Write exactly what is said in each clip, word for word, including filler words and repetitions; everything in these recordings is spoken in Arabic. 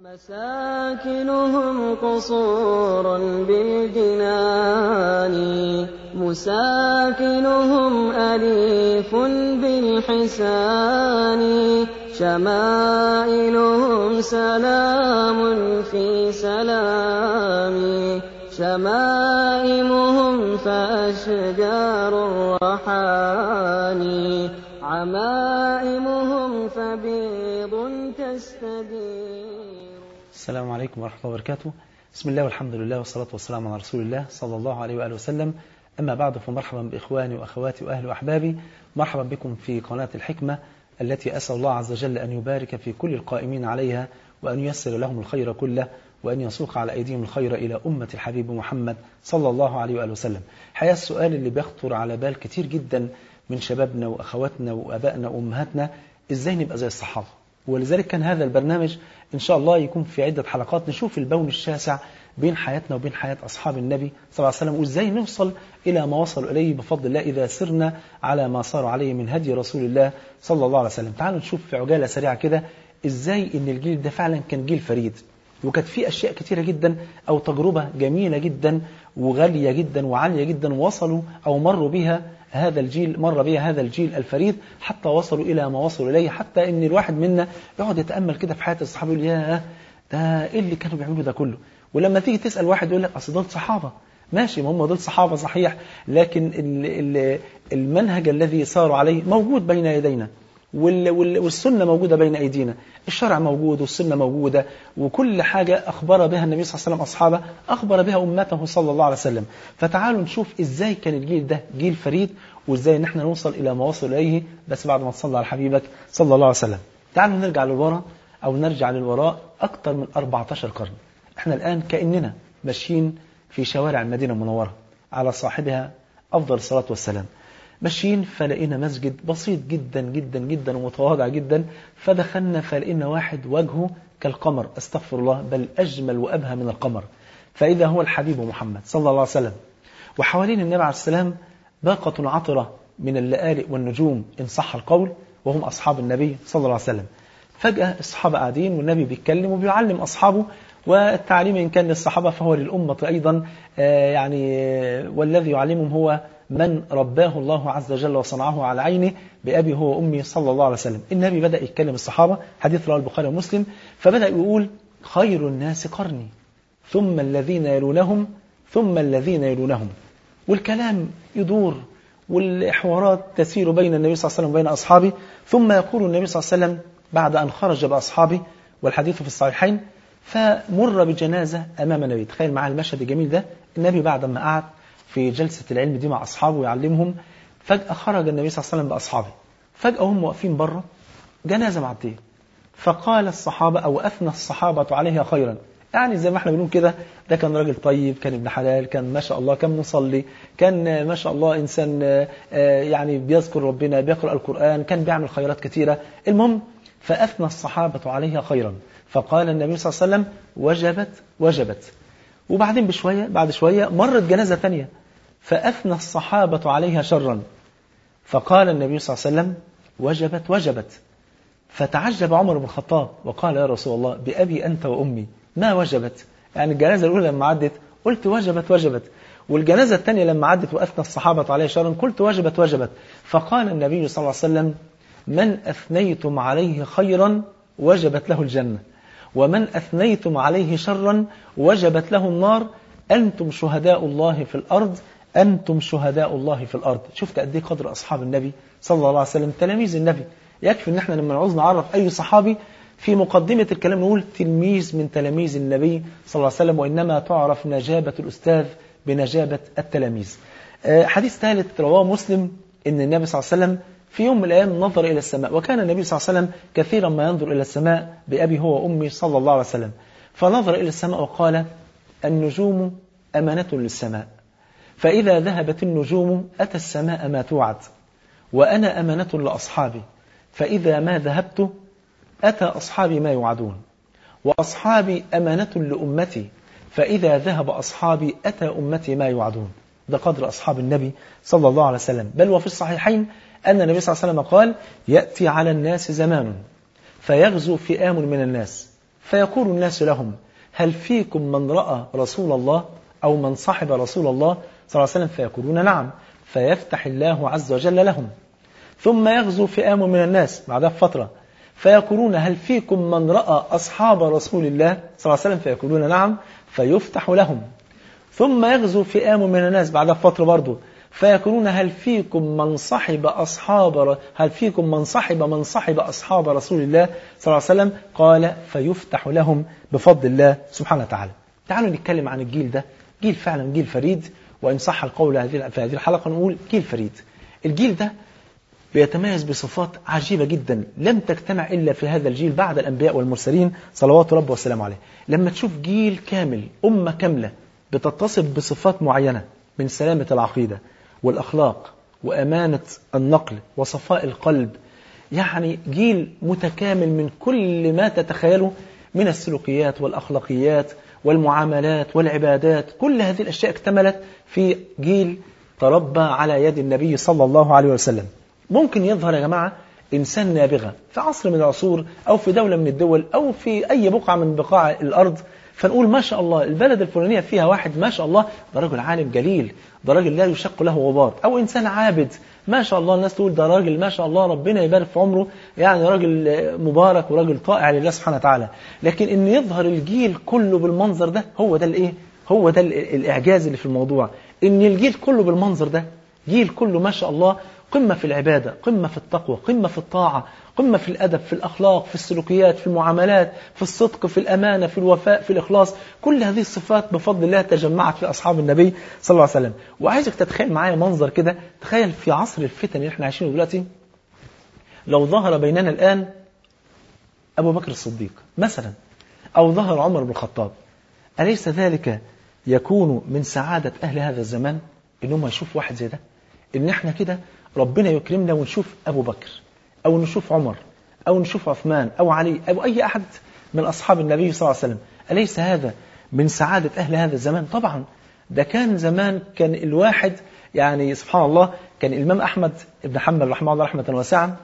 مساكنهم قصور بالجنان مساكنهم أليف بالحسان شمائلهم سلام في سلام شمائمهم فأشجار الرحان عمائمهم فبيض تستدير. السلام عليكم ورحمة الله وبركاته. بسم الله والحمد لله والصلاة والسلام على رسول الله صلى الله عليه وآله وسلم. أما بعد، فمرحبا بإخواني وأخواتي وأهل وأحبابي، مرحبا بكم في قناة الحكمة التي أسأل الله عز وجل أن يبارك في كل القائمين عليها، وأن ييسر لهم الخير كله، وأن يسوق على أيديهم الخير إلى أمة الحبيب محمد صلى الله عليه وآله وسلم. حقيقة السؤال اللي بيخطر على بال كتير جدا من شبابنا وأخواتنا وأبائنا وأمهاتنا: إزاي نبقى زي الصحابة؟ ولذلك كان هذا البرنامج إن شاء الله يكون في عدة حلقات نشوف البون الشاسع بين حياتنا وبين حياة أصحاب النبي صلى الله عليه وسلم، وإزاي نوصل إلى ما وصلوا إليه بفضل الله إذا سرنا على ما صار عليه من هدي رسول الله صلى الله عليه وسلم. تعالوا نشوف في عجالة سريعة كده إزاي إن الجيل ده فعلا كان جيل فريد، وكانت فيه أشياء كتيرة جدا أو تجربة جميلة جدا وغالية جدا وعالية جدا وصلوا أو مروا بها هذا الجيل مر بها هذا الجيل الفريد حتى وصلوا إلى ما وصلوا إليه، حتى إن الواحد منا يقعد يتأمل كده في حياة الصحابة يقول ياه ده إيه اللي كانوا بيعملوا ده كله. ولما تيجي تسأل واحد يقول لك أصل دول صحابة، ماشي، ما هم دول صحابة صحيح، لكن المنهج الذي صاروا عليه موجود بين يدينا، والسنة موجودة بين أيدينا، الشرع موجود والسنة موجودة، وكل حاجة أخبر بها النبي صلى الله عليه وسلم أصحابه أخبر بها أمته صلى الله عليه وسلم. فتعالوا نشوف إزاي كان الجيل ده جيل فريد، وإزاي نحن نوصل إلى ما وصل إليه بس بعد ما تصلى على حبيبك صلى الله عليه وسلم. تعالوا نرجع للوراء أو نرجع للوراء أكثر من أربعة عشر قرن. إحنا الآن كأننا ماشيين في شوارع المدينة المنورة على صاحبها أفضل الصلاة والسلام، ماشيين فلقينا مسجد بسيط جدا جدا جدا ومتواضع جدا، فدخلنا فلقينا واحد وجهه كالقمر، استغفر الله، بل أجمل وأبهى من القمر، فإذا هو الحبيب محمد صلى الله عليه وسلم. وحوالين النبي عليه السلام باقة عطرة من اللآلئ والنجوم إن صح القول، وهم أصحاب النبي صلى الله عليه وسلم. فجأة الصحابة قاعدين والنبي بيتكلم وبيعلم أصحابه، والتعليم إن كان للصحابة فهو للأمة أيضا، يعني والذي يعلمهم هو من رباه الله عز وجل وصنعه على عينه بأبي هو أمي صلى الله عليه وسلم. النبي بدأ يتكلم الصحابة، حديث رواه البخاري ومسلم، فبدأ يقول: خير الناس قرني ثم الذين يلونهم ثم الذين يلونهم. والكلام يدور والحوارات تسير بين النبي صلى الله عليه وسلم وبين أصحابه، ثم يقول النبي صلى الله عليه وسلم بعد أن خرج بأصحابه، والحديث في الصحيحين، فمر بجنازة أمام النبي. تخيل معاه المشهد الجميل ده، النبي بعد ما قعد في جلسة العلم دي مع أصحابه ويعلمهم، فجأة خرج النبي صلى الله عليه وسلم بأصحابه، فجأة هم واقفين بره جنازة معدية، فقال الصحابة أو أثنى الصحابة عليها خيرا، يعني زي ما احنا بنقول كده، ده كان راجل طيب، كان ابن حلال، كان ما شاء الله كان مصلي، كان ما شاء الله إنسان يعني بيذكر ربنا، بيقرأ القرآن، كان بيعمل خيرات كثيرة. المهم فأثنى الصحابة عليها خيرا، فقال النبي صلى الله عليه وسلم: وجبت وجبت. وبعدين بشوية بعد شوية مرت جنازة ثانية، فأثنى الصحابة عليها شرا، فقال النبي صلى الله عليه وسلم: وجبت وجبت. فتعجب عمر بن الخطاب وقال: يا رسول الله، بأبي أنت وأمي ما وجبت؟ يعني الجنازة الأولى لما عدت قلت وجبت وجبت، والجنازة الثانية لما عدت وأثنى الصحابة عليها شرا قلت وجبت وجبت. فقال النبي صلى الله عليه وسلم: من أثنيتم عليه خيرا وجبت له الجنة، ومن أثنيتم عليه شرا وجبت له النار، أنتم شهداء الله في الأرض، أنتم شهداء الله في الأرض. شفت قد ايه قدر أصحاب النبي صلى الله عليه وسلم، تلاميذ النبي. يكفي ان احنا لما نعوز نعرف أي صحابي في مقدمة الكلام نقول تلميذ من تلاميذ النبي صلى الله عليه وسلم، وإنما تعرف نجابة الأستاذ بنجابة التلاميذ. حديث ثالث رواه مسلم، إن النبي صلى الله عليه وسلم في يوم من الأيام نظر إلى السماء، وكان النبي صلى الله عليه وسلم كثيرا ما ينظر إلى السماء بأبي هو وأمي صلى الله عليه وسلم. فنظر إلى السماء وقال: النجوم أمانة للسماء، فإذا ذهبت النجوم أتى السماء ما توعد، وأنا أمانة لأصحابي، فإذا ما ذهبت أتى أصحابي ما يوعدون، وأصحابي أمانة لأمتي، فإذا ذهب أصحابي أتى أمتي ما يوعدون. ده قدر أصحاب النبي صلى الله عليه وسلم. بل وفي الصحيحين أن النبي صلى الله عليه وسلم قال: يأتي على الناس زمان فيغزو فئام من الناس فيقول الناس لهم هل فيكم من رأى رسول الله أو من صحب رسول الله صلى الله عليه وسلم؟ فيقولون نعم، فيفتح الله عز وجل لهم. ثم يغزو فئام من الناس بعدها فترة فيقولون هل فيكم من رأى أصحاب رسول الله صلى الله عليه وسلم؟ فيقولون نعم، فيفتح لهم. ثم يغزو فئام من الناس بعدها فترة برضو فيقولون هل فيكم من صحب أصحاب هل فيكم من صحب من صحب أصحاب رسول الله صلى الله عليه وسلم؟ قال فيفتح لهم بفضل الله سبحانه وتعالى. تعالوا نتكلم عن الجيل ده، جيل فعلا جيل فريد، وإن صح القول في هذه الحلقة نقول جيل فريد. الجيل ده بيتميز بصفات عجيبة جدا لم تجتمع إلا في هذا الجيل بعد الأنبياء والمرسلين صلوات رب والسلام عليه. لما تشوف جيل كامل، أمة كاملة بتتصف بصفات معينة من سلامة العقيدة والأخلاق وأمانة النقل وصفاء القلب، يعني جيل متكامل من كل ما تتخيله من السلوكيات والأخلاقيات والمعاملات والعبادات، كل هذه الأشياء اكتملت في جيل تربى على يد النبي صلى الله عليه وسلم. ممكن يظهر يا جماعة إنسان نابغة في عصر من العصور أو في دولة من الدول أو في أي بقعة من بقاع الأرض، فنقول ما شاء الله البلد الفلانية فيها واحد ما شاء الله ده راجل عالم جليل، ده راجل لا يشق له غبار، أو إنسان عابد ما شاء الله الناس تقول ده راجل ما شاء الله ربنا يبارك في عمره، يعني راجل مبارك وراجل طائع لله سبحانه وتعالى. لكن إن يظهر الجيل كله بالمنظر ده هو ده الإيه؟ هو ده الإعجاز اللي في الموضوع، إن الجيل كله بالمنظر ده، جيل كله ما شاء الله قمة في العبادة، قمة في التقوى، قمة في الطاعة، قمة في الأدب، في الأخلاق، في السلوكيات، في المعاملات، في الصدق، في الأمانة، في الوفاء، في الإخلاص. كل هذه الصفات بفضل الله تجمعت في أصحاب النبي صلى الله عليه وسلم. وعايزك تتخيل معايا منظر كده، تخيل في عصر الفتن اللي احنا عايشينه دلوقتي لو ظهر بيننا الآن أبو بكر الصديق مثلا، أو ظهر عمر بن الخطاب، أليس ذلك يكون من سعادة أهل هذا الزمان إنهم يشوف واحد زي ده؟ إن احنا كده ربنا يكرمنا ونشوف أبو بكر أو نشوف عمر أو نشوف عثمان أو علي أو أي أحد من أصحاب النبي صلى الله عليه وسلم، أليس هذا من سعادة أهل هذا الزمان؟ طبعا ده كان زمان كان الواحد يعني سبحان الله، كان الإمام أحمد بن حنبل رحمه الله رحمة واسعة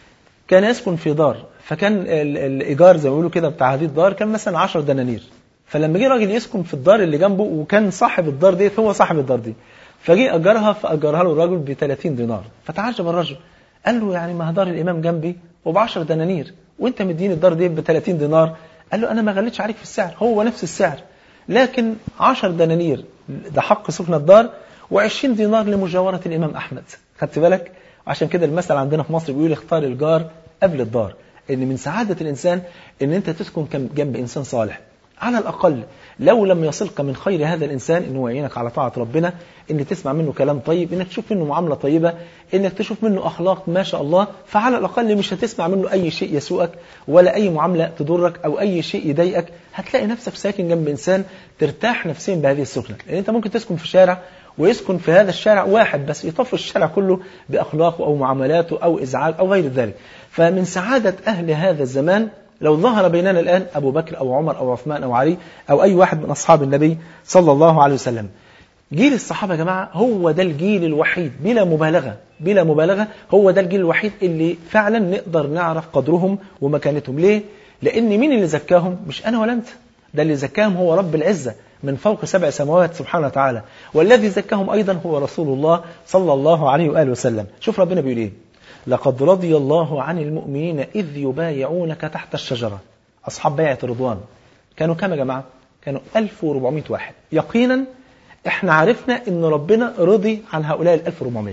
كان يسكن في دار، فكان الإيجار زي ما بيقولوا كده بتاع هذه الدار كان مثلا عشر دنانير. فلما جه راجل يسكن في الدار اللي جنبه وكان صاحب الدار دي هو صاحب الدار دي، فجي أجرها فأجرها له الرجل ب ثلاثين دينار. فتعجب الرجل قال له يعني ما دار الإمام جنبي وبعشر دنانير وانت مديني الدار دي ب ثلاثين دينار؟ قال له أنا ما غلتش عليك في السعر، هو نفس السعر، لكن عشر دنانير ده حق سكن الدار وعشرين دينار لمجاورة الإمام أحمد. خدت بالك؟ عشان كده المثل عندنا في مصر بيقول اختار الجار قبل الدار، إن من سعادة الإنسان إن أنت تسكن جنب إنسان صالح، على الأقل لو لم يصلك من خير هذا الإنسان إنه يعينك على طاعة ربنا، إنك تسمع منه كلام طيب، إنك تشوف منه معاملة طيبة، إنك تشوف منه أخلاق ما شاء الله، فعلى الأقل مش هتسمع منه أي شيء يسوءك ولا أي معاملة تضرك أو أي شيء يضايقك. هتلاقي نفسك ساكن جنب إنسان ترتاح نفسيا بهذه السكنة. لأن أنت ممكن تسكن في شارع ويسكن في هذا الشارع واحد بس يطفي الشارع كله بأخلاقه أو معاملاته أو إزعاج أو غير ذلك. فمن سعادة أهل هذا الزمان لو ظهر بيننا الآن أبو بكر أو عمر أو عثمان أو علي أو أي واحد من أصحاب النبي صلى الله عليه وسلم. جيل الصحابة يا جماعة هو ده الجيل الوحيد بلا مبالغة بلا مبالغة هو ده الجيل الوحيد اللي فعلا نقدر نعرف قدرهم ومكانتهم. ليه؟ لأن مين اللي زكاهم؟ مش أنا ولا أنت، ده اللي زكاهم هو رب العزة من فوق سبع سماوات سبحانه وتعالى، والذي زكاهم أيضا هو رسول الله صلى الله عليه وآله وسلم. شوف ربنا بيقول إيه: لقد رضي الله عن المؤمنين إذ يبايعونك تحت الشجرة. أصحاب بيعة الرضوان كانوا كم يا جماعة؟ كانوا ألف وأربعمائة واحد. يقينا احنا عرفنا ان ربنا رضي عن هؤلاء الألف وأربعمائة.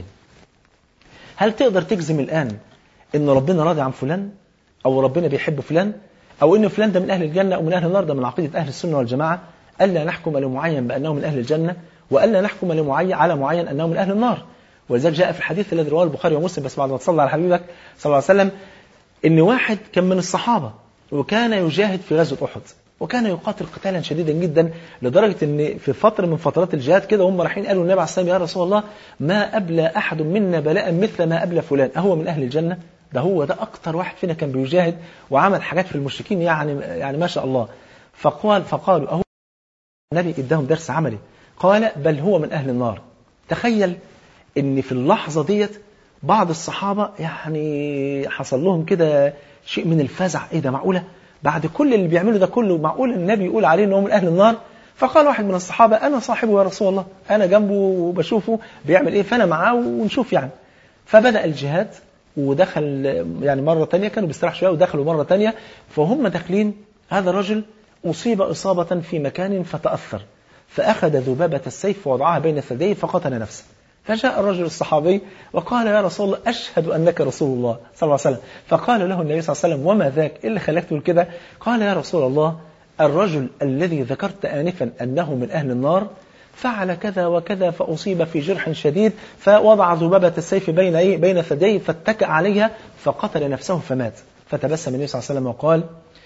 هل تقدر تجزم الآن ان ربنا راضي عن فلان او ربنا بيحب فلان او ان فلان ده من أهل الجنة او من أهل النار؟ ده من عقيدة أهل السنة والجماعة ألا نحكم لمعين بأنه من أهل الجنة وألا نحكم لمعين على معين أنه من أهل النار. ولذلك جاء في الحديث الذي رواه البخاري ومسلم بس بعد ما تصلى على حبيبك صلى الله عليه وسلم ان واحد كان من الصحابة وكان يجاهد في غزوة أحد وكان يقاتل قتالا شديدا جدا لدرجة ان في فترة من فترات الجهاد كده هم رايحين قالوا النبي عليه الصلاة والسلام: يا رسول الله ما أبلى أحد منا بلاء مثل ما أبلى فلان، أهو من أهل الجنة؟ ده هو ده أكتر واحد فينا كان بيجاهد وعمل حاجات في المشركين يعني يعني ما شاء الله. فقال فقالوا أهو النبي اداهم درس عملي، قال: بل هو من أهل النار. تخيل ان في اللحظة ديت بعض الصحابة يعني حصل لهم كده شيء من الفزع. ايه ده معقولة؟ بعد كل اللي بيعمله ده كله معقول النبي يقول عليه أنه من أهل النار؟ فقال واحد من الصحابة أنا صاحبه يا رسول الله، أنا جنبه وبشوفه بيعمل إيه فأنا معاه ونشوف يعني. فبدأ الجهاد ودخل يعني مرة تانية، كانوا بيستراح شوية ودخلوا مرة تانية، فهم داخلين هذا الرجل أصيب إصابة في مكان فتأثر، فأخذ ذبابة السيف ووضعها بين ثديه فقتل نفسه. فجاء الرجل الصحابي وقال يا رسول الله أشهد أنك رسول الله صلى الله عليه وسلم. فقال له النبي صلى الله عليه وسلم وما ذاك، إيه اللي خلاك تقول كده؟ قال يا رسول الله الرجل الذي ذكرت آنفا أنه من أهل النار فعل كذا وكذا فأصيب في جرح شديد، فوضع ذبابة السيف بين إيه؟ بين ثديه فاتكأ عليها فقتل نفسه فمات. فتبسم النبي صلى الله عليه وسلم وقال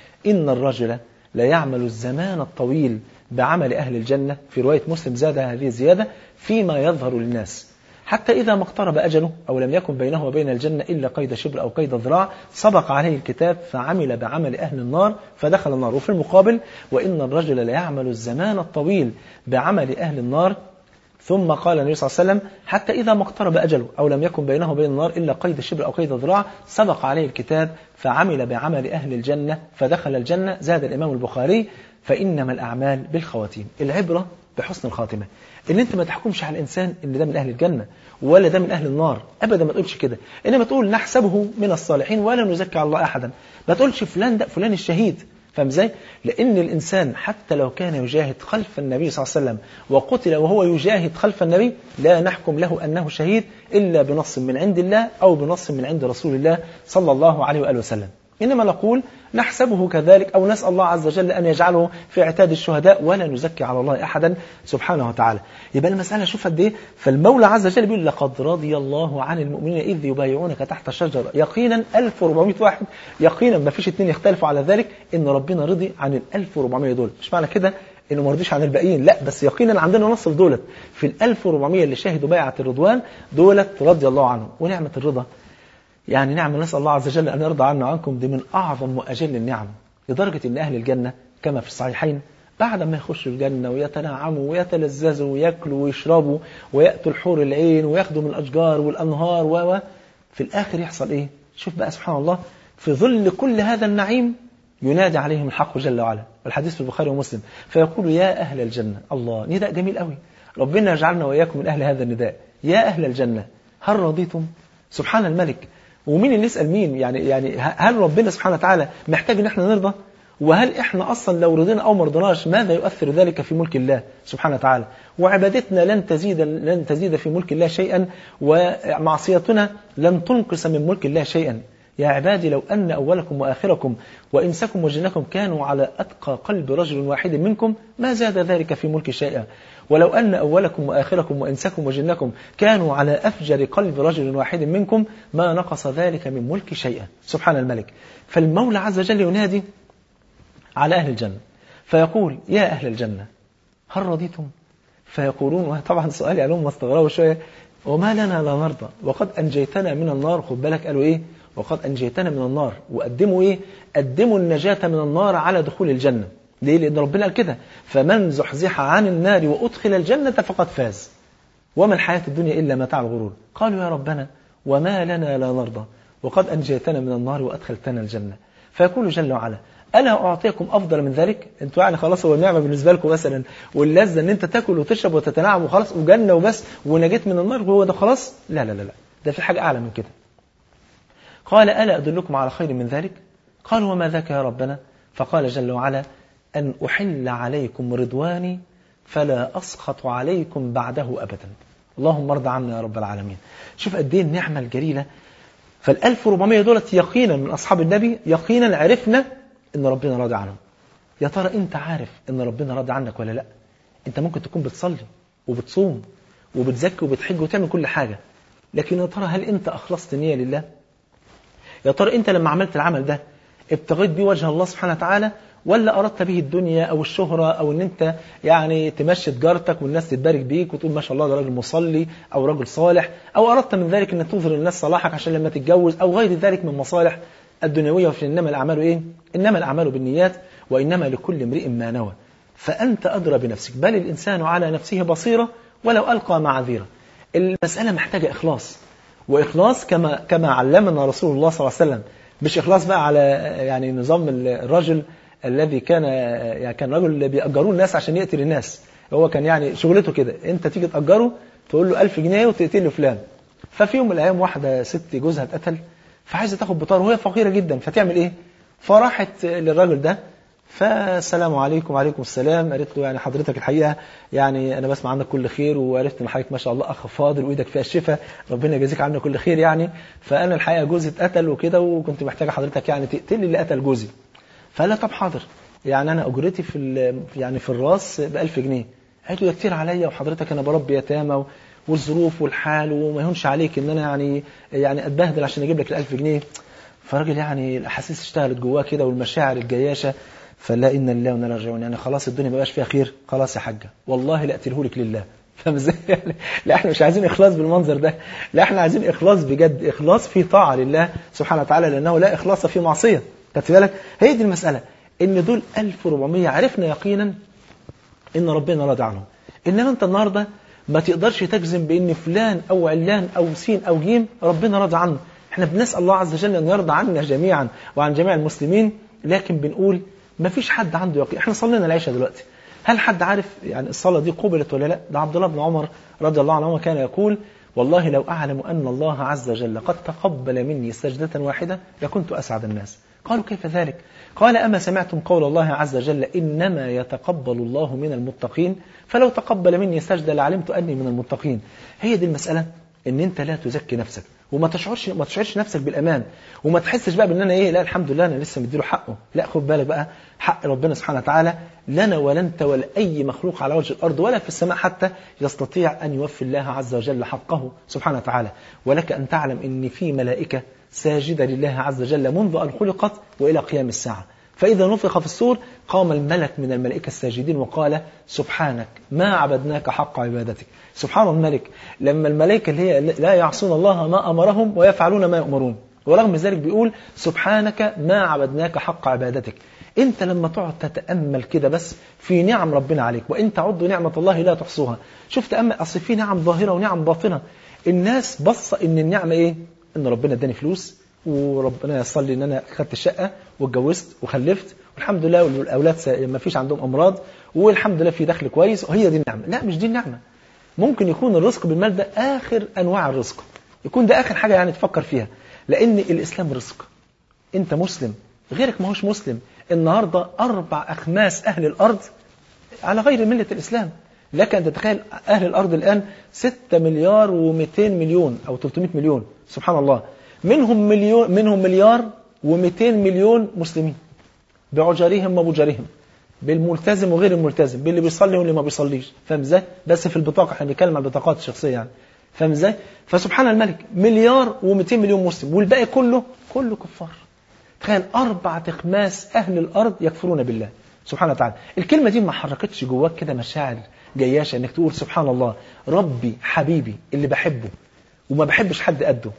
إن الرجل لا يعمل الزمان الطويل بعمل أهل الجنة، في رواية مسلم زاد هذه الزيادة فيما يظهر للناس، حتى إذا ما اقترب أجله أو لم يكن بينه وبين الجنة إلا قيد شبر أو قيد ذراع سبق عليه الكتاب فعمل بعمل أهل النار فدخل النار. وفي المقابل وإن الرجل لا يعمل الزمان الطويل بعمل أهل النار، ثم قال النبي صلى الله عليه وسلم حتى إذا ما اقترب أجله أو لم يكن بينه وبين النار إلا قيد شبر أو قيد ذراع سبق عليه الكتاب فعمل بعمل أهل الجنة فدخل الجنة. زاد الإمام البخاري فإنما الأعمال بالخواتيم. العبرة بحسن الخاتمة، إن أنت ما تحكمش على الإنسان إن ده من أهل الجنة ولا ده من أهل النار أبدا، ما تقولش كده، إنما تقول نحسبه من الصالحين ولا نزكي على الله أحدا. ما تقولش فلان ده فلان الشهيد، فاهم ازاي؟ لأن الإنسان حتى لو كان يجاهد خلف النبي صلى الله عليه وسلم وقتل وهو يجاهد خلف النبي لا نحكم له أنه شهيد إلا بنص من عند الله أو بنص من عند رسول الله صلى الله عليه وآله وسلم. إنما نقول نحسبه كذلك أو نسأل الله عز وجل أن يجعله في اعتاد الشهداء ولا نزكي على الله أحدا سبحانه وتعالى. يبقى المسألة شوف قد إيه. فالمولى عز وجل بيقول لقد رضي الله عن المؤمنين إذ يبايعونك تحت الشجرة، يقينا ألف وأربعمائة واحد، يقينا ما فيش اتنين يختلفوا على ذلك إن ربنا رضي عن ال ألف وأربعمائة دول. مش معنى كده إنه ما رضيش عن الباقيين، لا، بس يقينا عندنا نص دولت في ال ألف وأربعمائة اللي شاهدوا بيعة الرضوان دولت رضي الله عنهم. ونعمة الرضا يعني نعمة نسأل الله عز وجل أن يرضى عنا وعنكم، دي من أعظم وأجل النعم، لدرجة أن أهل الجنة كما في الصحيحين بعد ما يخشوا الجنة ويتنعموا ويتلذذوا ويأكلوا ويشربوا ويأتوا الحور العين وياخدوا من الأشجار والأنهار و في الآخر يحصل إيه؟ شوف بقى سبحان الله، في ظل كل هذا النعيم ينادي عليهم الحق جل وعلا، والحديث في البخاري ومسلم، فيقول يا أهل الجنة. الله، نداء جميل قوي، ربنا يجعلنا وإياكم من أهل هذا النداء. يا أهل الجنة هل رضيتم؟ سبحان الملك. ومين اللي يسأل مين؟ يعني يعني هل ربنا سبحانه وتعالى محتاج ان احنا نرضى؟ وهل احنا اصلا لو رضينا او ما رضيناش ماذا يؤثر ذلك في ملك الله سبحانه وتعالى؟ وعبادتنا لن تزيد لن تزيد في ملك الله شيئا، ومعصيتنا لن تنقص من ملك الله شيئا. يا عبادي لو أن أولكم وآخركم وإنسكم وجنكم كانوا على أتقى قلب رجل واحد منكم ما زاد ذلك في ملك شيئا، ولو أن أولكم وآخركم وإنسكم وجنكم كانوا على أفجر قلب رجل واحد منكم ما نقص ذلك من ملك شيئا. سبحان الملك. فالمولى عز وجل ينادي على أهل الجنة فيقول يا أهل الجنة هل رضيتم؟ فيقولون، طبعا سؤال يعني هم استغربوا شوية، وما لنا لا نرضى وقد أنجيتنا من النار. خد بالك قالوا إيه؟ وقد أنجيتنا من النار. وقدموا إيه؟ قدموا النجاة من النار على دخول الجنة. ليه؟ لأن ربنا قال كده فمن زحزح عن النار وأدخل الجنة فقد فاز وما الحياة الدنيا إلا متاع الغرور. قالوا يا ربنا وما لنا لا نرضى وقد أنجيتنا من النار وأدخلتنا الجنة. فيقول جل وعلا ألا أعطيكم أفضل من ذلك؟ أنتوا يعني خلاص هو النعمة بالنسبة لكم مثلا واللذة أن أنت تأكل وتشرب وتتنعم وخلاص وجنة وبس ونجيت من النار وهو ده خلاص؟ لا لا لا لا، ده في حاجة أعلى من كده. قال ألا أدلكم على خير من ذلك؟ قالوا وما ذاك يا ربنا؟ فقال جل وعلا أن أحل عليكم رضواني فلا أسخط عليكم بعده أبدا. اللهم ارضى عنا يا رب العالمين. شوف قد ايه النعمة الجليلة. فالألف وربعمائة دولت يقينا من أصحاب النبي يقينا عرفنا إن ربنا راضي عنهم. يا ترى أنت عارف إن ربنا راضي عنك ولا لا؟ أنت ممكن تكون بتصلي وبتصوم وبتزكي وبتحج وتعمل كل حاجة، لكن يا ترى هل أنت أخلصت نية لله؟ يا ترى أنت لما عملت العمل ده ابتغيت بيه وجه الله سبحانه وتعالى ولا أردت به الدنيا أو الشهرة أو أن أنت يعني تمشي تجارتك والناس تتبارك بيك وتقول ما شاء الله ده راجل مصلي أو راجل صالح، أو أردت من ذلك أن تظهر الناس صلاحك عشان لما تتجوز أو غير ذلك من مصالح الدنيوية. وفي إنما الأعمال إيه؟ إنما الأعمال بالنيات وإنما لكل امرئ ما نوى. فأنت أدرى بنفسك، بل الإنسان على نفسه بصيرة ولو ألقى معاذيره. المسألة محتاجة إخلاص، وإخلاص كما كما علمنا رسول الله صلى الله عليه وسلم مش إخلاص بقى على يعني نظام الرجل الذي كان يعني كان رجل بيأجروه الناس عشان يقتل الناس. هو كان يعني شغلته كده، انت تيجي تأجره تقول له ألف جنيه وتقتل له فلان. ففي يوم من الأيام واحدة ست جوزها اتقتل، فعايزة تاخد بطار وهي فقيرة جدا، فتعمل ايه؟ فراحت للراجل ده، فالسلام عليكم. وعليكم السلام. قالت له يعني حضرتك الحقيقة يعني أنا بسمع عنك كل خير، وعرفت إن حضرتك ما شاء الله أخ فاضل وإيدك فيها الشفاء، ربنا يجازيك عنا كل خير يعني. فأنا الحقيقة جوزي اتقتل وكده، وكنت محتاجة حضرتك يعني تقتل لي اللي قتل جوزي. فقال لها طب حاضر، يعني أنا أجرتي في يعني في الراس بألف جنيه. قالت له ده كتير عليا، وحضرتك أنا بربي يتامى والظروف والحال، وما يهونش عليك إن أنا يعني يعني أتبهدل عشان أجيب لك الألف جنيه. فالراجل يعني الأحاسيس اشتغلت جواه كده والمشاعر الجياشة، فلا إن الله وإنا راجعون، يعني خلاص الدنيا ما بقاش فيها خير، خلاص يا حاجة والله لا أقتلهولك لله. فاهم ازاي؟ لا احنا مش عايزين إخلاص بالمنظر ده، لا احنا عايزين إخلاص بجد، إخلاص في طاعة لله سبحانه وتعالى، لأنه لا إخلاص في معصية. خدت بالك؟ هي دي المسألة، إن دول ألف وأربعمية عرفنا يقينا إن ربنا راضي عنهم. إنما أنت النهاردة ما تقدرش تجزم بإن فلان أو علان أو سين أو جيم ربنا راضي عنه. احنا بنسأل الله عز وجل أن يرضى عنا جميعا وعن جميع المسلمين، لكن بنقول ما فيش حد عنده يقين. احنا صلينا العشاء دلوقتي، هل حد عارف يعني الصلاة دي قبلت ولا لا؟ ده عبد الله بن عمر رضي الله عنه كان يقول والله لو أعلم أن الله عز وجل قد تقبل مني سجدة واحدة لكنت أسعد الناس. قالوا كيف ذلك؟ قال أما سمعتم قول الله عز وجل إنما يتقبل الله من المتقين، فلو تقبل مني سجدة لعلمت أني من المتقين. هي دي المسألة، ان انت لا تزكي نفسك وما تشعرش ما تشعرش نفسك بالامان، وما تحسش بقى بان انا ايه، لا الحمد لله انا لسه مديله حقه. لا، خد بالك بقى، حق ربنا سبحانه وتعالى لنا ولا انت ولا اي مخلوق على وجه الارض ولا في السماء حتى يستطيع ان يوفي الله عز وجل حقه سبحانه وتعالى. ولك ان تعلم ان في ملائكه ساجده لله عز وجل منذ ان خلقت والى قيام الساعه. فإذا نفخ في الصور قام الملك من الملائكة الساجدين وقال سبحانك ما عبدناك حق عبادتك. سبحان الملك، لما الملائكة اللي هي لا يعصون الله ما أمرهم ويفعلون ما يؤمرون، ورغم ذلك بيقول سبحانك ما عبدناك حق عبادتك. انت لما تقعد تتأمل كده بس في نعم ربنا عليك، وإن تعدوا نعمة الله لا تحصوها. شوف تأمل، أصل في نعم ظاهرة ونعم باطنة. الناس بص إن النعمة إيه؟ إن ربنا اداني فلوس، وربنا يصل لي ان انا خدت الشقه واتجوزت وخلفت والحمد لله، والاولاد ما فيش عندهم امراض، والحمد لله في دخل كويس، وهي دي النعمه. لا، مش دي النعمه. ممكن يكون الرزق بالمال ده اخر انواع الرزق، يكون ده اخر حاجه يعني تفكر فيها، لان الاسلام رزق. انت مسلم، غيرك ما هوش مسلم. النهارده اربع اخماس اهل الارض على غير مله الاسلام. لك ان تتخيل اهل الارض الان ستة مليار ومئتين مليون او ثلاثمئة مليون، سبحان الله. منهم مليون منهم مليار ومئتين مليون مسلمين بعجرهم وبجرهم، بالملتزم وغير الملتزم، باللي بيصلي واللي ما بيصليش. فاهم ازاي؟ بس في البطاقه، احنا بنتكلم عن البطاقات الشخصيه يعني. فاهم ازاي؟ فسبحان الملك، مليار ومئتين مليون مسلم والباقي كله كله كفار. تخيل اربع اخماس اهل الارض يكفرون بالله سبحانه وتعالى. الكلمه دي ما حركتش جواك كده مشاعر جياشه انك تقول سبحان الله، ربي حبيبي اللي بحبه وما بحبش حد قده،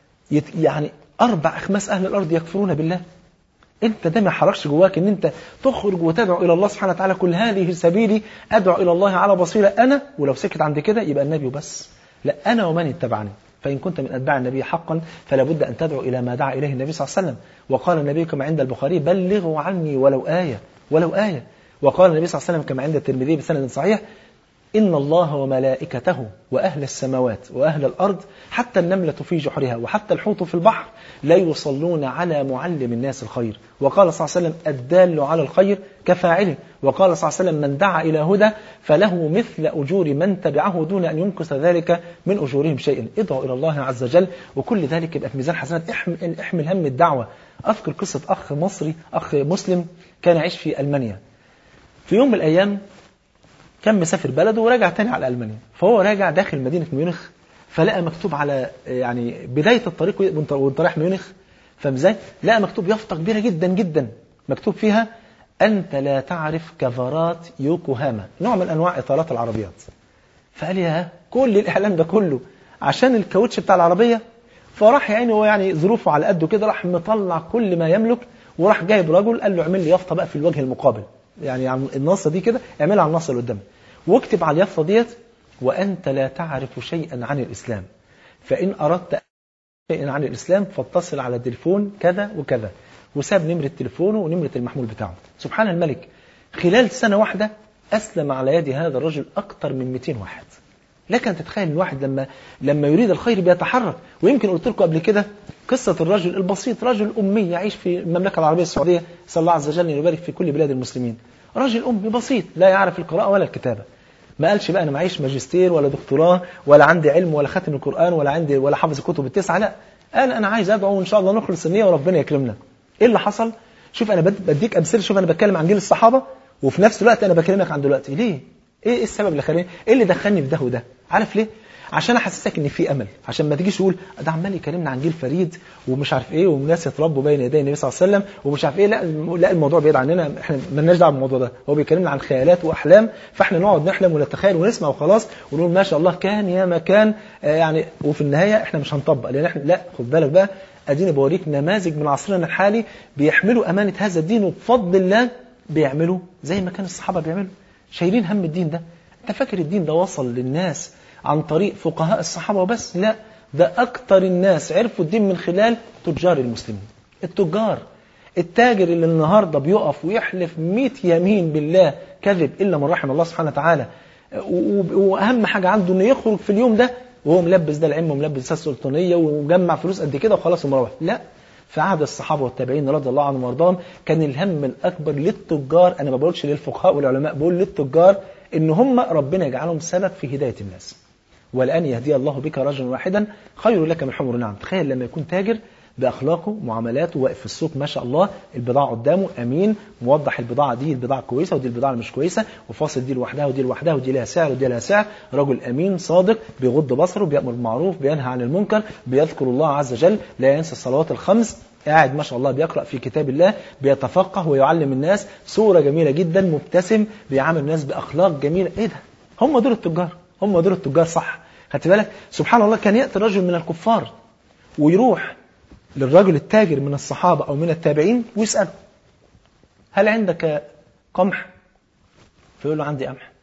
يعني أربع أخماس أهل الأرض يكفرون بالله؟ أنت ده ما حركش جواك إن أنت تخرج وتدعو إلى الله سبحانه وتعالى، كل هذه سبيلي أدعو إلى الله على بصيرة أنا، ولو سكت عند كده يبقى النبي وبس. لا، أنا ومن اتبعني. فإن كنت من أتباع النبي حقا فلا بد أن تدعو إلى ما دعا إليه النبي صلى الله عليه وسلم. وقال النبي كما عند البخاري بلغوا عني ولو آية ولو آية. وقال النبي صلى الله عليه وسلم كما عند الترمذي بسند صحيح إن الله وملائكته وأهل السماوات وأهل الأرض حتى النملة في جحرها وحتى الحوت في البحر لا يصلون على معلم الناس الخير. وقال صلى الله عليه وسلم الدال على الخير كفاعله. وقال صلى الله عليه وسلم من دعا إلى هدى فله مثل أجور من تبعه دون أن ينقص ذلك من أجورهم شيئا. ادعوا إلى الله عز وجل وكل ذلك يبقى في ميزان حسنات. احمل, احمل هم الدعوة. أذكر قصة أخ مصري، أخ مسلم كان يعيش في ألمانيا. في يوم من الأيام كان مسافر بلده ورجع تاني على ألمانيا، فهو راجع داخل مدينة ميونخ فلقى مكتوب على يعني بداية الطريق وانت رايح ميونخ، فاهم ازاي؟ لقى مكتوب يافطة كبيرة جدا جدا مكتوب فيها أنت لا تعرف كفرات يوكوهاما، نوع من أنواع إطارات العربيات. فقال يا كل الإعلام ده كله عشان الكاوتش بتاع العربية. فراح يعني هو يعني ظروفه على قده كده، راح مطلع كل ما يملك وراح جايب رجل قال له اعمل لي يافطة بقى في الوجه المقابل، يعني النصة دي كده اعملها على النصة اللي قدامك واكتب على اليافطة ديت وأنت لا تعرف شيئا عن الإسلام، فإن أردت عن الإسلام فاتصل على تليفون كذا وكذا، وساب نمرة تليفونه ونمرة المحمول بتاعه. سبحان الملك، خلال سنة واحدة أسلم على يد هذا الرجل أكثر من مئتين واحد. لك أن تتخيل الواحد لما لما يريد الخير بيتحرك. ويمكن قلت لكم قبل كده قصة الرجل البسيط، رجل أمي يعيش في المملكة العربية السعودية، صلى الله عز وجل أن يبارك في كل بلاد المسلمين. رجل أمي بسيط لا يعرف القراءة ولا الكتابة. ما قالش بقى أنا معيش ماجستير ولا دكتوراه ولا عندي علم ولا ختم القرآن ولا عندي ولا حافظ الكتب التسعة، لا، قال أنا عايز أدعو وإن شاء الله نخلص النية وربنا يكرمنا. إيه اللي حصل؟ شوف أنا بديك أمثلة، شوف أنا بتكلم عن جيل الصحابة وفي نفس الوقت أنا بكلمك عن دلوقتي. ليه؟ إيه السبب اللي خلاني؟ إيه اللي دخلني في ده وده؟ عارف ليه؟ عشان احسسك ان في امل، عشان ما تجيش تقول ده عمال يكلمنا عن جيل فريد ومش عارف ايه وناس يتربوا بين يدي النبي صلى الله عليه وسلم ومش عارف ايه. لا لا، الموضوع بعيد عننا، احنا مالناش دعوه بالموضوع ده. هو بيكلمنا عن خيالات واحلام، فاحنا نقعد نحلم ونتخيل ونسمع وخلاص ونقول ما شاء الله كان يا ما كان، آه يعني، وفي النهايه احنا مش هنطبق. لان احنا لا، خد بالك بقى، اديني بوريك نماذج من عصرنا الحالي بيحملوا امانه هذا الدين وبفضل الله بيعملوا زي ما كان الصحابه بيعملوا، شايلين هم الدين ده. انت فاكر الدين ده وصل للناس عن طريق فقهاء الصحابة وبس؟ لا، ده أكتر الناس عرفوا الدين من خلال تجار المسلمين. التجار، التاجر اللي النهاردة بيقف ويحلف مئة يمين بالله كذب إلا من رحم الله سبحانه وتعالى، وأهم حاجة عنده إنه يخرج في اليوم ده وهو ملبس ده العمة وملبس ده السلطانية ومجمع فلوس قد كده وخلاص ومروح. لا، في عهد الصحابة والتابعين رضي الله عنهم وارضاهم كان الهم الأكبر للتجار، أنا ما بقولش للفقهاء والعلماء، بقول للتجار، إن هم ربنا يجعلهم سبب في هداية الناس. والآن يهدي الله بك رجلا واحدا خير لك من حمر النعم. تخيل لما يكون تاجر بأخلاقه معاملاته، واقف في السوق ما شاء الله، البضاعة قدامه أمين، موضح البضاعة دي البضاعة كويسة ودي البضاعة مش كويسة، وفاصل دي لوحدها ودي لوحدها ودي لها سعر ودي لها سعر. رجل أمين صادق بيغض بصره، بيأمر بالمعروف، بينهى عن المنكر، بيذكر الله عز وجل، لا ينسى الصلوات الخمس، قاعد ما شاء الله بيقرأ في كتاب الله، بيتفقه ويعلم الناس، صورة جميلة جدا، مبتسم، بيعامل الناس بأخلاق جميلة. إيه ده؟ هم دول التجار، هم دول التجار صح. خدت بالك؟ سبحان الله، كان يأتي رجل من الكفار ويروح للرجل التاجر من الصحابة أو من التابعين ويسأله هل عندك قمح؟ فيقول له عندي قمح،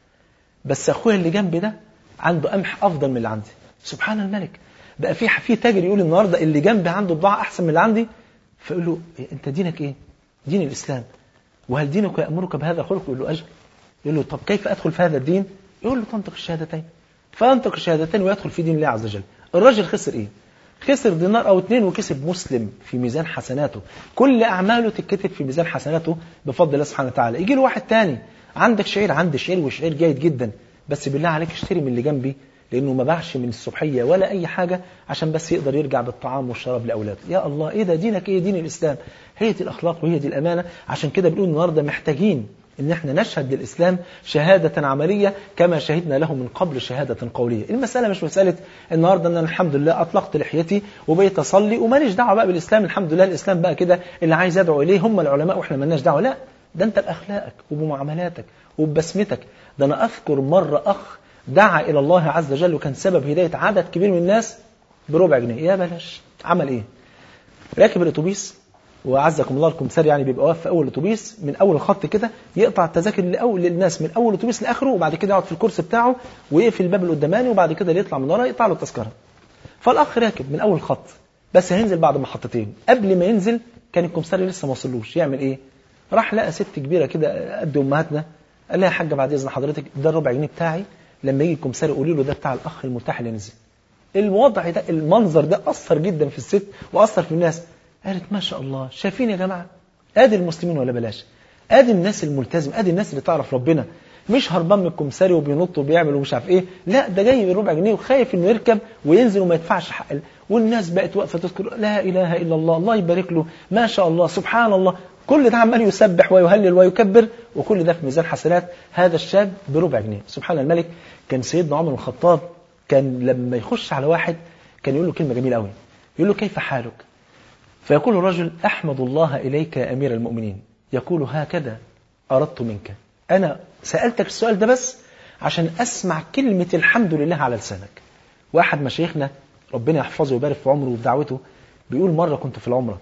بس أخويا اللي جنبي ده عنده قمح أفضل من اللي عندي. سبحان الملك، بقى في في تاجر يقول النهاردة اللي جنبي عنده بضاعة أحسن من اللي عندي. فيقول له أنت دينك إيه؟ دين الإسلام. وهل دينك يأمرك بهذا الخلق؟ يقول له أجل. يقول له طب كيف أدخل في هذا الدين؟ يقول له تنطق الشهادتين. فينطق الشهادتين ويدخل في دين الله عز وجل. الرجل خسر إيه؟ خسر دينار أو اتنين وكسب مسلم في ميزان حسناته، كل أعماله تتكتب في ميزان حسناته بفضل الله سبحانه وتعالى. يجي له واحد تاني، عندك شعير؟ عندي شعير وشعير جيد جدا، بس بالله عليك اشتري من اللي جنبي لأنه ما باعش من الصبحية ولا أي حاجة عشان بس يقدر يرجع بالطعام والشراب لأولاده. يا الله، إيه ده؟ دينك إيه؟ دين الإسلام. هي دي الأخلاق وهي دي الأمانة. عشان كده بنقول النهاردة محتاجين إن احنا نشهد للإسلام شهادة عملية كما شهدنا له من قبل شهادة قولية. المسألة مش مسألة النهاردة أن أنا الحمد لله أطلقت لحيتي وبقيت أصلي وماليش دعوة بقى بالإسلام، الحمد لله الإسلام بقى كده اللي عايز يدعو إليه هم العلماء وإحنا مالناش دعوة. لا، ده أنت بأخلاقك وبمعاملاتك وببسمتك. ده أنا أذكر مرة أخ دعا إلى الله عز وجل وكان سبب هداية عدد كبير من الناس بربع جنيه. يا بلاش، عمل إيه؟ راكب الأتوبيس وعزكم الله الكمثال، يعني بيبقى واقف في اول اتوبيس من اول الخط كده، يقطع التذاكر لاول للناس من اول اتوبيس لاخره، وبعد كده يقعد في الكرسي بتاعه ويقفل الباب القداماني، وبعد كده اللي يطلع من ورا يقطع له التذكره. فالاخ راكب من اول الخط، بس هينزل بعد محطتين. قبل ما ينزل كان الكمثال لسه ما وصلوش. يعمل ايه؟ راح لقى ست كبيره كده قد امهاتنا، قال لها يا حاجه بعد اذن حضرتك ده الربع جنيه بتاعي، لما يجي الكمثال قولي له ده بتاع الاخ المرتاح اللي نزل. الوضع ده، المنظر ده اثر جدا في الست واثر في الناس. قالت ما شاء الله، شايفين يا جماعة؟ ادي المسلمين ولا بلاش، ادي الناس الملتزم، ادي الناس اللي تعرف ربنا، مش هربان من الكمثري وبينط وبيعمل ومش عارف ايه، لا ده جاي بالربع جنيه وخايف انه يركب وينزل وما يدفعش حق. والناس بقت واقفه تذكر لا اله الا الله، الله يبارك له، ما شاء الله، سبحان الله، كل ده عمال يسبح ويهلل ويكبر، وكل ده في ميزان حسنات هذا الشاب بربع جنيه. سبحان الملك. كان سيدنا عمر بن الخطاب كان لما يخش على واحد كان يقول له كلمه جميله قوي، يقول له كيف حالك؟ فيقول الرجل أحمد الله إليك يا أمير المؤمنين. يقول هكذا أردت منك، أنا سألتك السؤال ده بس عشان أسمع كلمة الحمد لله على لسانك. واحد مشايخنا ربنا يحفظه ويبارك في عمره وفي دعوته بيقول مرة كنت في العمرة،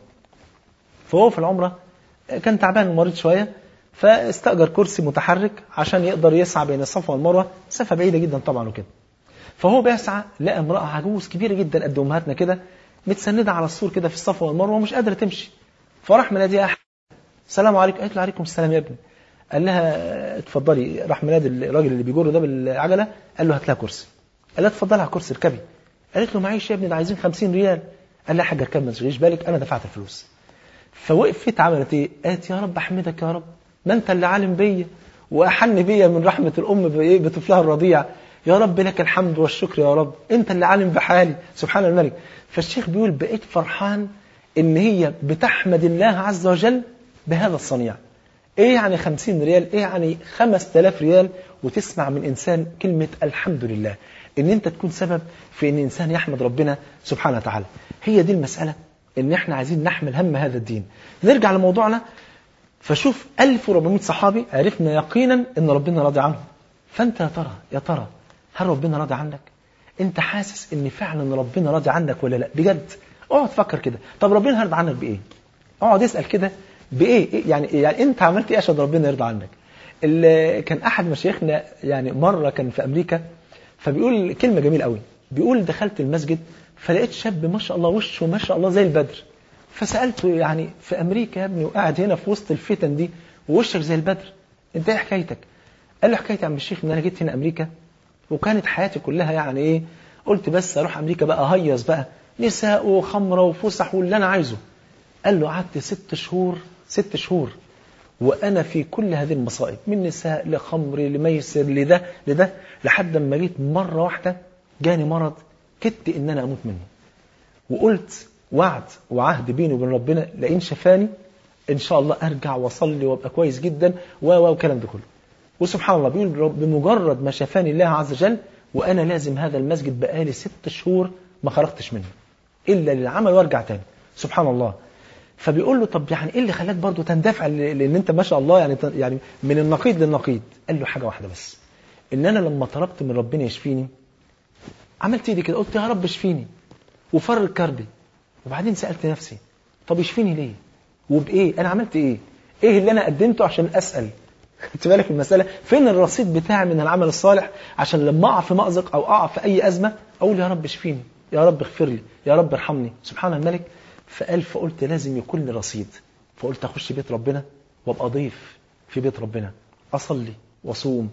فهو في العمرة كان تعبان ومريض شوية، فاستأجر كرسي متحرك عشان يقدر يسعى بين الصفا والمروة، مسافة بعيدة جدا طبعا وكده. فهو بيسعى لقى امرأة عجوز كبيرة جدا قد أمهاتنا كده، متسندة على السور كده في الصفا والمروة ومش قادرة تمشي. فراح منادي أحد، السلام عليكم. قالت له عليكم السلام يا ابني. قال لها اتفضلي. راح منادي الراجل اللي بيجره ده بالعجلة، قال له هات لها كرسي. قال لها اتفضلي على كرسي اركبي. قالت له معيش يا ابني، ده عايزين خمسين ريال. قال لها يا حاجة اركب ما تشغليش بالك، أنا دفعت الفلوس. فوقفت عملت ايه؟ قالت يا رب احمدك يا رب، ما انت اللي عالم بيا واحن بيا من رحمة الأم بطفلها الرضيع. يا رب لك الحمد والشكر يا رب، انت اللي عالم بحالي سبحان الملك. فالشيخ بيقول بقيت فرحان ان هي بتحمد الله عز وجل بهذا الصنيع. ايه يعني خمسين ريال؟ ايه يعني خمس تلاف ريال؟ وتسمع من انسان كلمة الحمد لله، ان انت تكون سبب في ان انسان يحمد ربنا سبحانه وتعالى. هي دي المسألة، ان احنا عايزين نحمل هم هذا الدين. نرجع لموضوعنا. فشوف ألف وأربعمائة صحابي عرفنا يقينا ان ربنا راضي عنهم. فانت يا ترى يا ترى هل ربنا راضي عنك؟ انت حاسس ان فعلا ربنا راضي عنك ولا لا؟ بجد اقعد فكر كده. طب ربنا هيرضى عنك بايه؟ اقعد اسال كده بايه؟ إيه يعني يعني انت عملت ايه عشان ربنا يرضى عنك؟ اللي كان احد مشايخنا يعني مره كان في امريكا، فبيقول كلمه جميله قوي. بيقول دخلت المسجد فلقيت شاب ما شاء الله وشه ما شاء الله زي البدر. فسالته يعني في امريكا يا ابني وقاعد هنا في وسط الفتن دي ووشك زي البدر، انت ايه حكايتك؟ قال له حكايتي يا عم الشيخ ان انا جيت هنا امريكا وكانت حياتي كلها يعني ايه، قلت بس اروح امريكا بقى هيص بقى نساء وخمره وفسح واللي انا عايزه. قال له قعدت ست شهور ست شهور وانا في كل هذه المصائب، من نساء لخمر لميسر لده لده، لحد ما جيت مره واحده جاني مرض كدت ان انا اموت منه. وقلت وعد وعهد بيني وبين ربنا لئن شفاني ان شاء الله ارجع واصلي وابقى كويس جدا و والكلام ده كله. وسبحان الله بيقول بمجرد ما شفاني الله عز وجل وانا لازم هذا المسجد بقالي ست شهور ما خرجتش منه الا للعمل وارجع تاني. سبحان الله. فبيقول له طب يعني ايه اللي خلاك برضو تندفع لان انت ما شاء الله يعني يعني من النقيض للنقيض؟ قال له حاجه واحده بس، ان انا لما طلبت من ربنا يشفيني عملت ايدي كده قلت يا رب اشفيني وفرج كربي، وبعدين سالت نفسي طب يشفيني ليه وبايه؟ انا عملت ايه؟ ايه اللي انا قدمته عشان اسال؟ خدت بالك المساله؟ فين الرصيد بتاعي من العمل الصالح عشان لما اقع في مأزق او اقع في اي ازمه اقول يا رب اشفيني، يا رب اغفر لي، يا رب ارحمني. سبحان الملك. فقال فقلت لازم يكون لي رصيد، فقلت اخش بيت ربنا وابقى ضيف في بيت ربنا، اصلي واصوم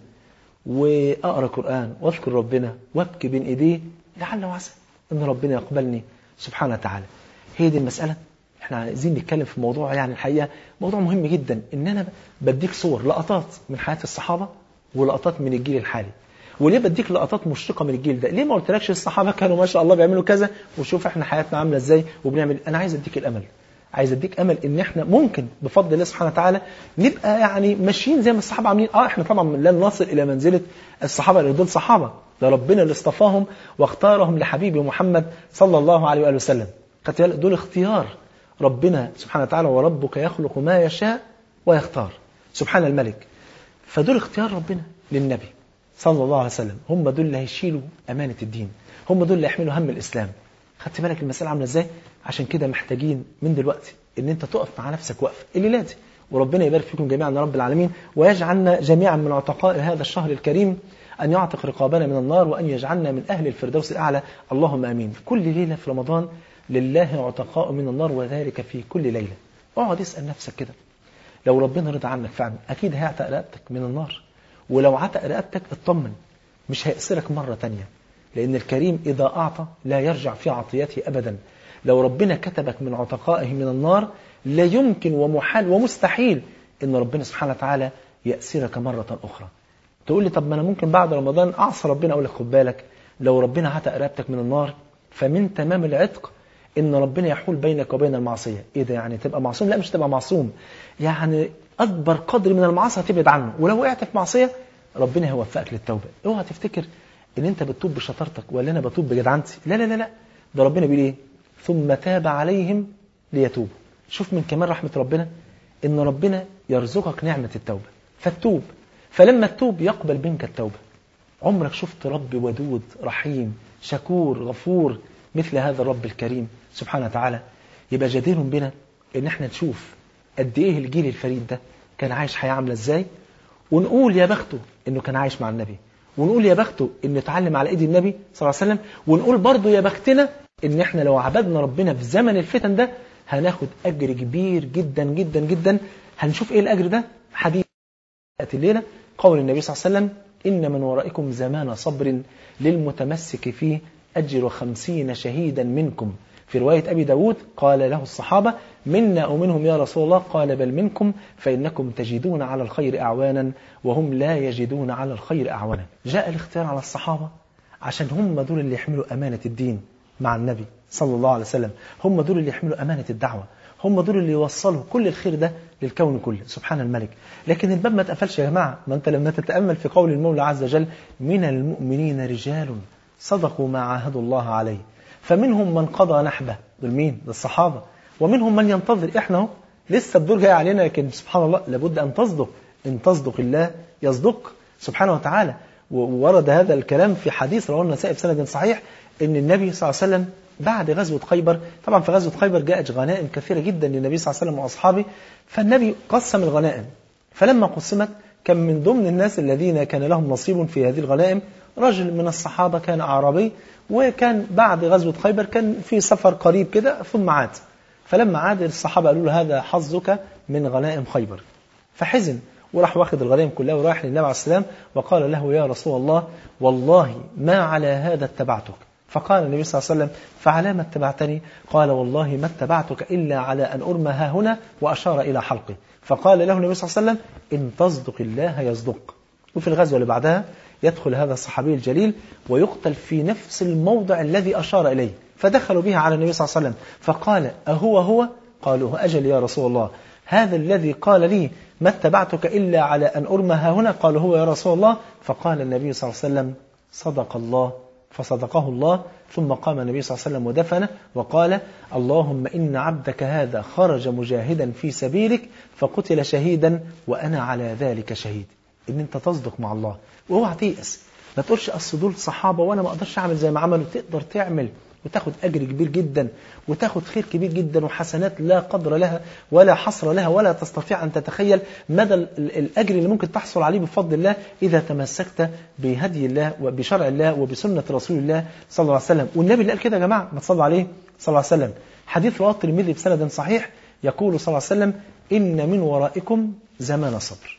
واقرا قران واذكر ربنا وابكي بين ايديه لعل وعسى ان ربنا يقبلني سبحانه وتعالى. هي دي المساله. احنا عايزين نتكلم في موضوع يعني الحقيقه موضوع مهم جدا، ان انا بديك صور لقطات من حياه الصحابه ولقطات من الجيل الحالي. وليه بديك لقطات مشرقه من الجيل ده؟ ليه ما قلتلكش الصحابه كانوا ما شاء الله بيعملوا كذا وشوف احنا حياتنا عامله ازاي وبنعمل؟ انا عايز اديك الامل، عايز اديك امل ان احنا ممكن بفضل الله سبحانه وتعالى نبقى يعني ماشيين زي ما الصحابه عاملين. اه احنا طبعا لن نصل الى منزله الصحابه اللي دول صحابه، ده ربنا اللي اصطفاهم واختارهم لحبيبه محمد صلى الله عليه واله وسلم. خدت بالك؟ دول اختيار ربنا سبحانه وتعالى، وربك يخلق ما يشاء ويختار سبحان الملك. فدول اختيار ربنا للنبي صلى الله عليه وسلم، هم دول اللي هيشيلوا أمانة الدين، هم دول اللي يحملوا هم الإسلام. خدت بالك المسألة عاملة ازاي؟ عشان كده محتاجين من دلوقتي ان انت تقف مع نفسك وقف الليلة دي. وربنا يبارك فيكم جميعا يا رب العالمين، ويجعلنا جميعا من عتقاء هذا الشهر الكريم، أن يعتق رقابنا من النار، وأن يجعلنا من أهل الفردوس الأعلى، اللهم آمين. في كل ليلة في رمضان لله عتقاء من النار، وذلك في كل ليلة. اقعد اسأل نفسك كده، لو ربنا رضى عنك فعلا أكيد هيعتق رقبتك من النار، ولو عتق رقبتك اطمن مش هيأسرك مرة تانية، لأن الكريم إذا أعطى لا يرجع في عطيته أبدا. لو ربنا كتبك من عتقائه من النار لا يمكن ومحال ومستحيل إن ربنا سبحانه وتعالى يأسرك مرة أخرى. تقول لي طب ما أنا ممكن بعد رمضان أعصى ربنا. أقول لك خد بالك، لو ربنا عتق رقبتك من النار فمن تمام العتق إن ربنا يحول بينك وبين المعصية. إيه ده يعني تبقى معصوم؟ لا مش تبقى معصوم، يعني أكبر قدر من المعاصي هتبعد عنه، ولو وقعت في معصية ربنا هيوفقك للتوبة. اوعى تفتكر ان انت بتتوب بشطارتك ولا انا بتوب بجدعنتي، لا لا لا لا، ده ربنا بيقول ايه؟ ثم تاب عليهم ليتوبوا. شوف من كمال رحمة ربنا ان ربنا يرزقك نعمة التوبة فتوب، فلما تتوب يقبل منك التوبة. عمرك شفت رب ودود رحيم شكور غفور مثل هذا الرب الكريم سبحانه وتعالى؟ يبقى جدير بنا ان احنا نشوف قد ايه الجيل الفريد ده كان عايش حياة عاملة ازاي، ونقول يا بخته انه كان عايش مع النبي، ونقول يا بخته انه اتعلم على ايدي النبي صلى الله عليه وسلم، ونقول برضه يا بختنا إن إحنا لو عبدنا ربنا في زمن الفتن ده هناخد أجر كبير جدا جدا جدا. هنشوف إيه الأجر ده؟ حديث الليلة قول النبي صلى الله عليه وسلم: إن من ورائكم زمان صبر للمتمسك فيه أجر خمسين شهيدا منكم. في رواية أبي داود قال له الصحابة: منا أو منهم يا رسول الله؟ قال: بل منكم، فإنكم تجدون على الخير أعوانا وهم لا يجدون على الخير أعوانا. جاء الاختيار على الصحابة عشان هم دول اللي يحملوا أمانة الدين مع النبي صلى الله عليه وسلم، هم دول اللي يحملوا أمانة الدعوة، هم دول اللي يوصلوا كل الخير ده للكون كله. سبحان الملك. لكن الباب ما تقفلش يا جماعة. ما أنت لما تتأمل في قول المولى عز وجل: من المؤمنين رجال صدقوا ما عاهدوا الله عليه فمنهم من قضى نحبه. دول مين؟ للصحابة. ومنهم من ينتظر. إحنا هو لسه الدور جاي علينا، لكن سبحان الله لابد أن تصدق. إن تصدق الله يصدق سبحانه وتعالى. وورد هذا الكلام في حديث رواه النسائي بسند صحيح إن النبي صلى الله عليه وسلم بعد غزوة خيبر، طبعا في غزوة خيبر جاءت غنائم كثيرة جدا للنبي صلى الله عليه وسلم وأصحابه، فالنبي قسم الغنائم. فلما قسمت كان من ضمن الناس الذين كان لهم نصيب في هذه الغنائم رجل من الصحابة كان أعرابي، وكان بعد غزوة خيبر كان في سفر قريب كده ثم عاد. فلما عاد الصحابة قالوا له: هذا حظك من غنائم خيبر. فحزن وراح واخد الغنائم كلها وراح للنبي عليه السلام وقال له: يا رسول الله والله ما على هذا اتبعتك. فقال النبي صلى الله عليه وسلم: فعلى ما اتبعتني؟ قال: والله ما اتبعتك إلا على أن أرمى ها هنا، وأشار إلى حلقه. فقال له النبي صلى الله عليه وسلم: إن تصدق الله يصدق. وفي الغزوة اللي بعدها يدخل هذا الصحابي الجليل ويقتل في نفس الموضع الذي أشار إليه. فدخلوا بها على النبي صلى الله عليه وسلم فقال: أهو هو؟ قالوا: أجل يا رسول الله، هذا الذي قال لي ما اتبعتك إلا على أن أرمى ها هنا. قالوا: هو يا رسول الله. فقال النبي صلى الله عليه وسلم: صدق الله. فصدقه الله. ثم قام النبي صلى الله عليه وسلم ودفنه وقال: اللهم إن عبدك هذا خرج مجاهدا في سبيلك فقتل شهيدا وأنا على ذلك شهيد. إن أنت تصدق مع الله واوعى تيأس. ما تقولش أصل دول صحابة وأنا ما أقدرش أعمل زي ما عملوا. تقدر تعمل وتاخد أجر كبير جدا وتاخد خير كبير جدا وحسنات لا قدر لها ولا حصر لها ولا تستطيع أن تتخيل مدى الأجر اللي ممكن تحصل عليه بفضل الله إذا تمسكت بهدي الله وبشرع الله وبسنة رسول الله صلى الله عليه وسلم. والنبي اللي قال كده يا جماعة ما تصلوا عليه صلى الله عليه وسلم. حديث رواه الترمذي بسند صحيح يقول صلى الله عليه وسلم: إن من ورائكم زمان صبر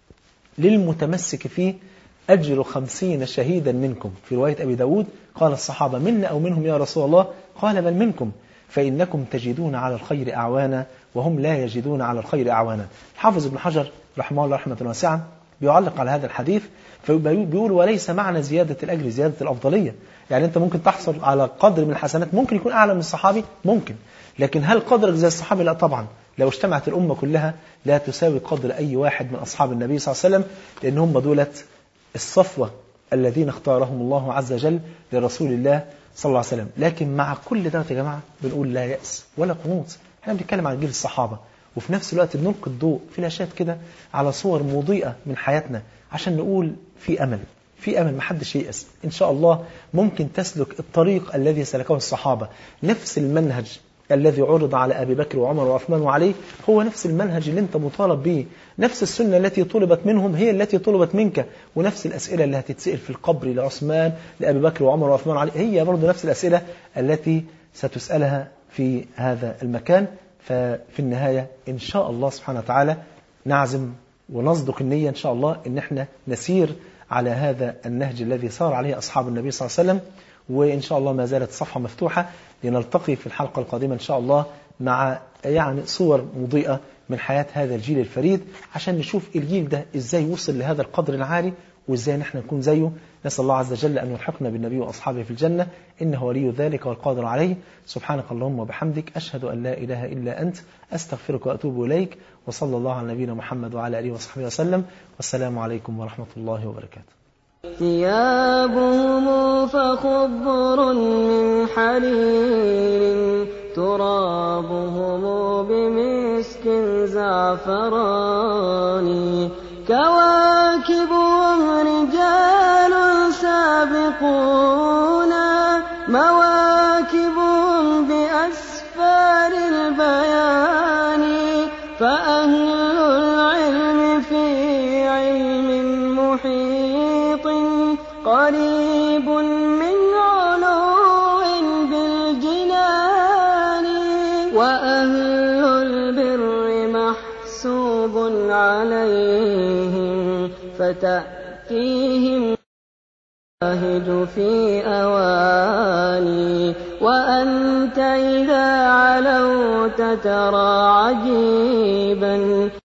للمتمسك فيه أجر خمسين شهيدا منكم. في رواية أبي داود قال الصحابة: منا أو منهم يا رسول الله؟ قال: بل منكم، فإنكم تجدون على الخير أعوانا وهم لا يجدون على الخير أعوانا. حافظ ابن حجر رحمه الله رحمة واسعة بيعلق على هذا الحديث فبيقول: وليس معنى زيادة الأجر زيادة الأفضلية. يعني أنت ممكن تحصل على قدر من الحسنات ممكن يكون أعلى من الصحابي ممكن، لكن هل قدرك زي الصحابي؟ لا طبعا. لو اجتمعت الأمة كلها لا تساوي قدر أي واحد من أصحاب النبي صلى الله عليه وسلم، لأن هم دولت الصفوة الذين اختارهم الله عز وجل لرسول الله صلى الله عليه وسلم. لكن مع كل ده يا جماعة بنقول لا يأس ولا قنوط. احنا بنتكلم عن جيل الصحابة وفي نفس الوقت بنلقي الضوء في الاشياء كده على صور مضيئة من حياتنا عشان نقول في أمل، في أمل، محدش ييأس. إن شاء الله ممكن تسلك الطريق الذي سلكه الصحابة. نفس المنهج الذي عرض على أبي بكر وعمر وعثمان وعلي هو نفس المنهج اللي انت مطالب به. نفس السنة التي طلبت منهم هي التي طلبت منك، ونفس الأسئلة اللي هتتسئل في القبر لعثمان لأبي بكر وعمر وعثمان وعلي هي برضو نفس الأسئلة التي ستسألها في هذا المكان. ففي النهاية إن شاء الله سبحانه وتعالى نعزم ونصدق النية إن شاء الله إن احنا نسير على هذا النهج الذي صار عليه أصحاب النبي صلى الله عليه وسلم. وإن شاء الله ما زالت الصفحة مفتوحة لنلتقي في الحلقة القادمة إن شاء الله مع يعني صور مضيئة من حياة هذا الجيل الفريد عشان نشوف الجيل ده إزاي وصل لهذا القدر العالي وإزاي نحن نكون زيه. نسأل الله عز وجل أن يلحقنا بالنبي وأصحابه في الجنة إنه ولي ذلك والقادر عليه. سبحانك اللهم وبحمدك أشهد أن لا إله إلا أنت أستغفرك وأتوب إليك. وصلى الله على نبينا محمد وعلى آله وصحبه وسلم. والسلام عليكم ورحمة الله وبركاته. ثيابهم فخضر من حرير ترابهم بمسك زعفران كواكبهم رجال سابقون مواكبهم بأسفار البيان فأهل العلم في علم محيط قريب من علو بالجنان عليهم فتأتيهم الشاهد في أواني وأنت إذا علوت ترى عجيبا